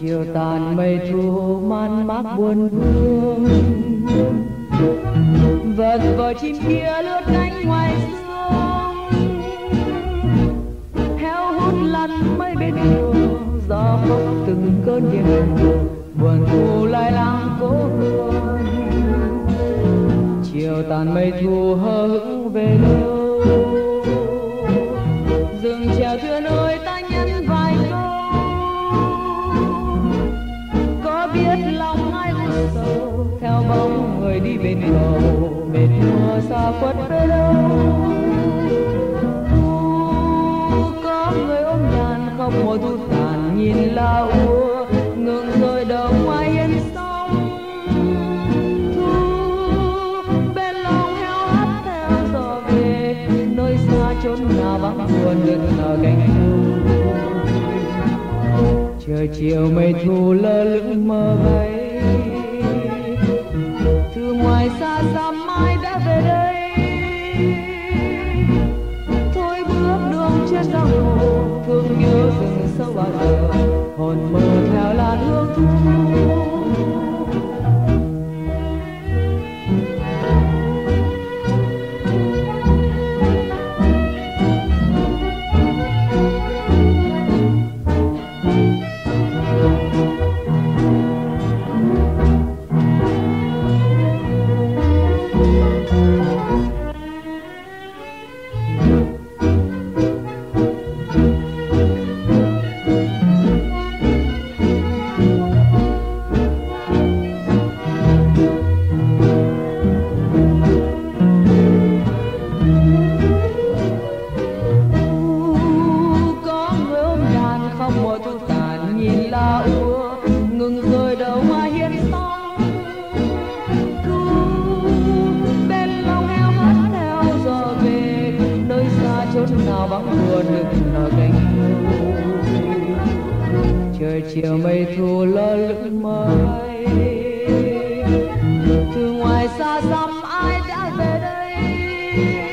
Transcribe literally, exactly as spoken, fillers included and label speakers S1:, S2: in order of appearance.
S1: chiều tàn mây thu man mác buồn vương, vật vờ chim kia lướt cánh ngoài sương, heo hút lăn mây bên đường, gió khóc từng cơn đêm buồn thu lai lang cố hương. Chiều tàn mây thu hờ hững về đâu, dừng chèo thuyền ơi ta nhân vài câu, có biết lòng ai u sầu theo bóng người đi bên cầu, mệt mùa xa khuất về đâu. Có người ôm đàn khóc mùa thu tàn nhìn la úa, ngừng rồi đầu ngoài hiên sông. Thu bên lòng heo hắt theo gió về, nơi xa chốn nào vắng buồn được nở cánh thu. Trời chiều mây thu lơ lửng mơ bay, từ ngoài xa xăm mai đã về đây. Thôi bước đường trên giang hồ, thương nhớ rừng sâu bao giờ, hồn mơ theo làn hương thu. Trời chiều mây thu lơ lửng mơ bay, từ ngoài xa xăm ai đã về đây.